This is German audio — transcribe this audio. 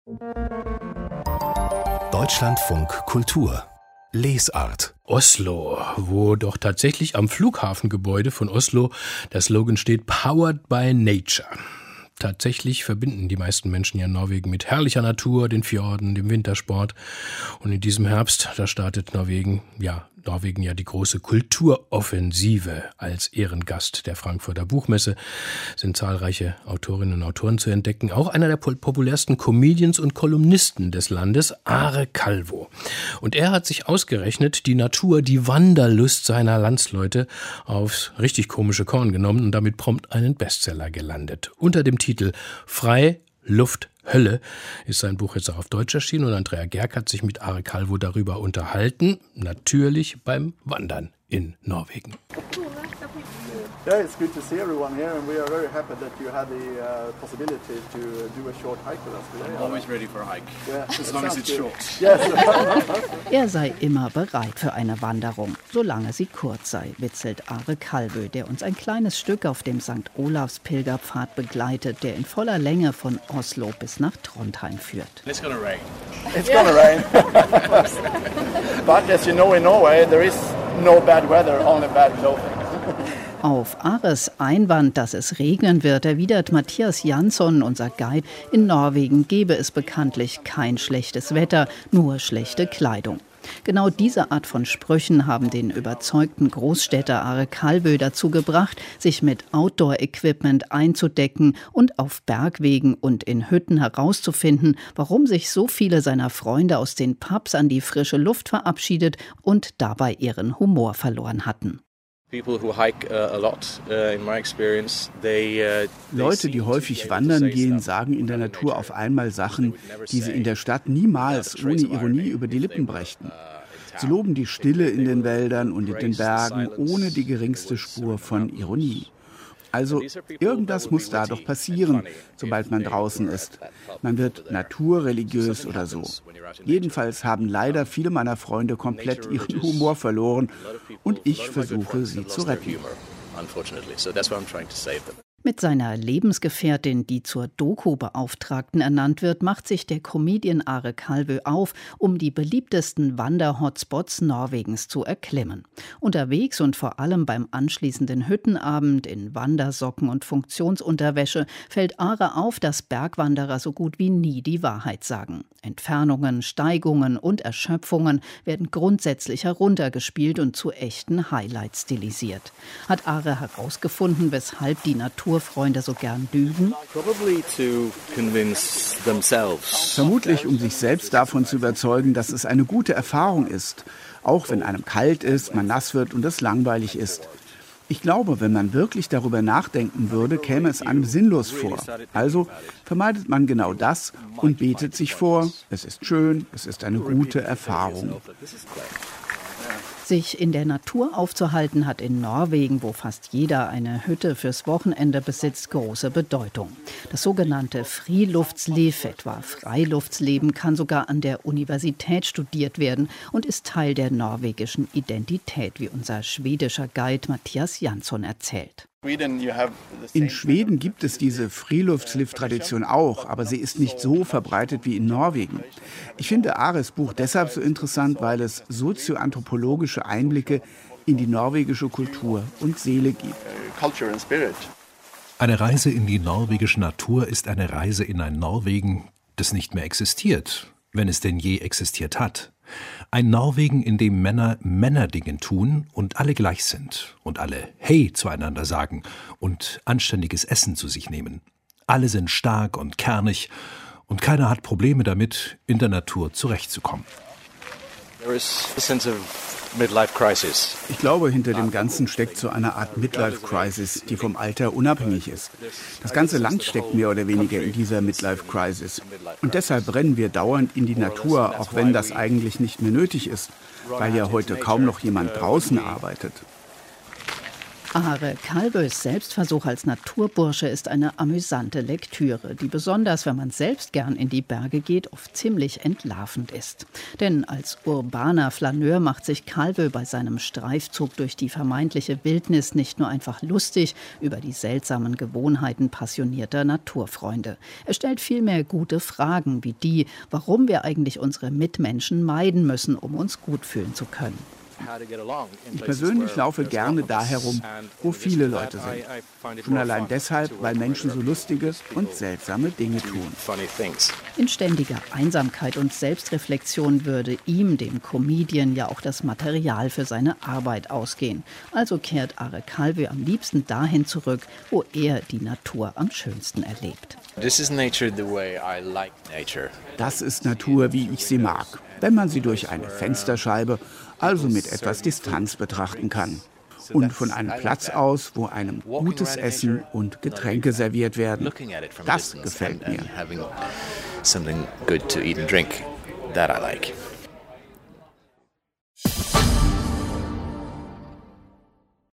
Deutschlandfunk Kultur Lesart. Oslo, wo doch tatsächlich am Flughafengebäude von Oslo der Slogan steht Powered by Nature. Tatsächlich verbinden die meisten Menschen ja Norwegen mit herrlicher Natur, den Fjorden, dem Wintersport. Und in diesem Herbst, da startet Norwegen ja die große Kulturoffensive. Als Ehrengast der Frankfurter Buchmesse sind zahlreiche Autorinnen und Autoren zu entdecken. Auch einer der populärsten Comedians und Kolumnisten des Landes, Are Calvo. Und er hat sich ausgerechnet die Natur, die Wanderlust seiner Landsleute aufs richtig komische Korn genommen und damit prompt einen Bestseller gelandet. Unter dem Titel Frei, Luft, Hölle ist sein Buch jetzt auch auf Deutsch erschienen und Andrea Gerg hat sich mit Are Calvo darüber unterhalten, natürlich beim Wandern in Norwegen. Yeah, it's good to see everyone here, and we are very happy that you had the possibility to do a short hike with us today. I'm always ready for a hike, Yeah, as long as it's short. Yes. Er sei immer bereit für eine Wanderung, solange sie kurz sei, witzelt Are Calvo, der uns ein kleines Stück auf dem St. Olavs Pilgerpfad begleitet, der in voller Länge von Oslo bis nach Trondheim führt. It's gonna rain. It's gonna rain. But as you know, in Norway there is no bad weather, only bad clothing. Auf Ares Einwand, dass es regnen wird, erwidert Mathias Jansson, unser Guide, in Norwegen gebe es bekanntlich kein schlechtes Wetter, nur schlechte Kleidung. Genau diese Art von Sprüchen haben den überzeugten Großstädter Are Calvo dazu gebracht, sich mit Outdoor-Equipment einzudecken und auf Bergwegen und in Hütten herauszufinden, warum sich so viele seiner Freunde aus den Pubs an die frische Luft verabschiedet und dabei ihren Humor verloren hatten. Leute, die häufig wandern gehen, sagen in der Natur auf einmal Sachen, die sie in der Stadt niemals ohne Ironie über die Lippen brächten. Sie loben die Stille in den Wäldern und in den Bergen ohne die geringste Spur von Ironie. Also irgendwas muss da doch passieren, sobald man draußen ist. Man wird naturreligiös oder so. Jedenfalls haben leider viele meiner Freunde komplett ihren Humor verloren und ich versuche, sie zu retten. Mit seiner Lebensgefährtin, die zur Doku-Beauftragten ernannt wird, macht sich der Comedian Are Calvo auf, um die beliebtesten Wander-Hotspots Norwegens zu erklimmen. Unterwegs und vor allem beim anschließenden Hüttenabend in Wandersocken und Funktionsunterwäsche fällt Are auf, dass Bergwanderer so gut wie nie die Wahrheit sagen. Entfernungen, Steigungen und Erschöpfungen werden grundsätzlich heruntergespielt und zu echten Highlights stilisiert. Hat Are herausgefunden, weshalb die Naturfreunde so gern lügen? Vermutlich, um sich selbst davon zu überzeugen, dass es eine gute Erfahrung ist, auch wenn einem kalt ist, man nass wird und es langweilig ist. Ich glaube, wenn man wirklich darüber nachdenken würde, käme es einem sinnlos vor. Also vermeidet man genau das und betet sich vor, es ist schön, es ist eine gute Erfahrung. Sich in der Natur aufzuhalten hat in Norwegen, wo fast jeder eine Hütte fürs Wochenende besitzt, große Bedeutung. Das sogenannte Friluftsliv, etwa Freiluftleben, kann sogar an der Universität studiert werden und ist Teil der norwegischen Identität, wie unser schwedischer Guide Mathias Jansson erzählt. In Schweden gibt es diese Friluftsliv-Tradition auch, aber sie ist nicht so verbreitet wie in Norwegen. Ich finde Ares Buch deshalb so interessant, weil es sozioanthropologische Einblicke in die norwegische Kultur und Seele gibt. Eine Reise in die norwegische Natur ist eine Reise in ein Norwegen, das nicht mehr existiert, wenn es denn je existiert hat. Ein Norwegen, in dem Männer Männerdingen tun und alle gleich sind und alle Hey zueinander sagen und anständiges Essen zu sich nehmen. Alle sind stark und kernig und keiner hat Probleme damit, in der Natur zurechtzukommen. Ich glaube, hinter dem Ganzen steckt so eine Art Midlife-Crisis, die vom Alter unabhängig ist. Das ganze Land steckt mehr oder weniger in dieser Midlife-Crisis. Und deshalb rennen wir dauernd in die Natur, auch wenn das eigentlich nicht mehr nötig ist, weil ja heute kaum noch jemand draußen arbeitet. Are Kalbös Selbstversuch als Naturbursche ist eine amüsante Lektüre, die besonders, wenn man selbst gern in die Berge geht, oft ziemlich entlarvend ist. Denn als urbaner Flaneur macht sich Kalbö bei seinem Streifzug durch die vermeintliche Wildnis nicht nur einfach lustig über die seltsamen Gewohnheiten passionierter Naturfreunde. Er stellt vielmehr gute Fragen wie die, warum wir eigentlich unsere Mitmenschen meiden müssen, um uns gut fühlen zu können. Ich persönlich laufe gerne da herum, wo viele Leute sind. Schon allein deshalb, weil Menschen so lustige und seltsame Dinge tun. In ständiger Einsamkeit und Selbstreflexion würde ihm, dem Comedian, ja auch das Material für seine Arbeit ausgehen. Also kehrt Are Kalbö am liebsten dahin zurück, wo er die Natur am schönsten erlebt. Das ist Natur, wie ich sie mag, wenn man sie durch eine Fensterscheibe, also mit etwas Distanz betrachten kann. Und von einem Platz aus, wo einem gutes Essen und Getränke serviert werden. Das gefällt mir.